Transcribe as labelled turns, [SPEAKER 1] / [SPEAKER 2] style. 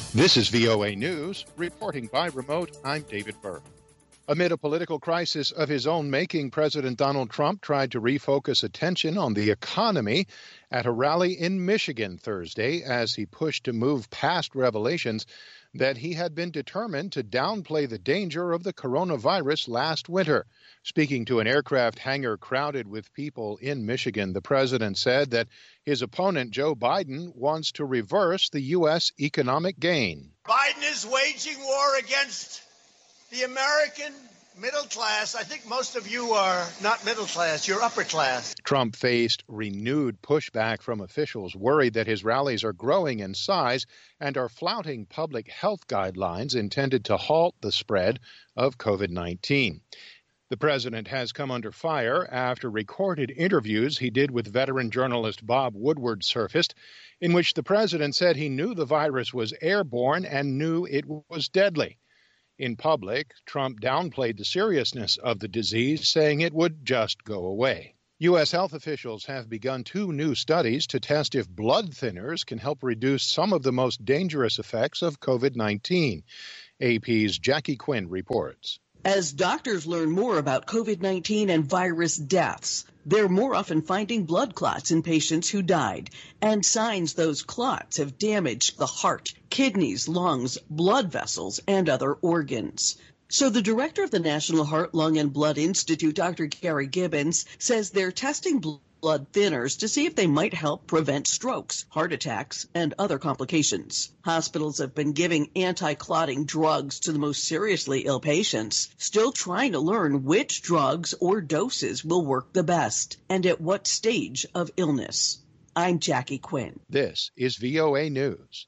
[SPEAKER 1] This is VOA News. Reporting by remote, I'm David Burke. Amid a political crisis of his own making, President Donald Trump tried to refocus attention on the economy at a rally in Michigan Thursday as he pushed to move past revelations that he had been determined to downplay the danger of the coronavirus last winter. Speaking to an aircraft hangar crowded with people in Michigan, the president said that his opponent, Joe Biden, wants to reverse the U.S. economic gain.
[SPEAKER 2] Biden is waging war against the American middle class. I think most of you are not middle class, you're upper class.
[SPEAKER 1] Trump faced renewed pushback from officials worried that his rallies are growing in size and are flouting public health guidelines intended to halt the spread of COVID-19. The president has come under fire after recorded interviews he did with veteran journalist Bob Woodward surfaced, in which the president said he knew the virus was airborne and knew it was deadly. In public, Trump downplayed the seriousness of the disease, saying it would just go away. U.S. health officials have begun 2 new studies to test if blood thinners can help reduce some of the most dangerous effects of COVID-19. AP's Jackie Quinn reports.
[SPEAKER 3] As doctors learn more about COVID-19 and virus deaths, they're more often finding blood clots in patients who died and signs those clots have damaged the heart, kidneys, lungs, blood vessels, and other organs. So the director of the National Heart, Lung, and Blood Institute, Dr. Gary Gibbons, says they're testing blood thinners to see if they might help prevent strokes, heart attacks, and other complications. Hospitals have been giving anti-clotting drugs to the most seriously ill patients, still trying to learn which drugs or doses will work the best and at what stage of illness. I'm Jackie Quinn.
[SPEAKER 1] This is VOA News.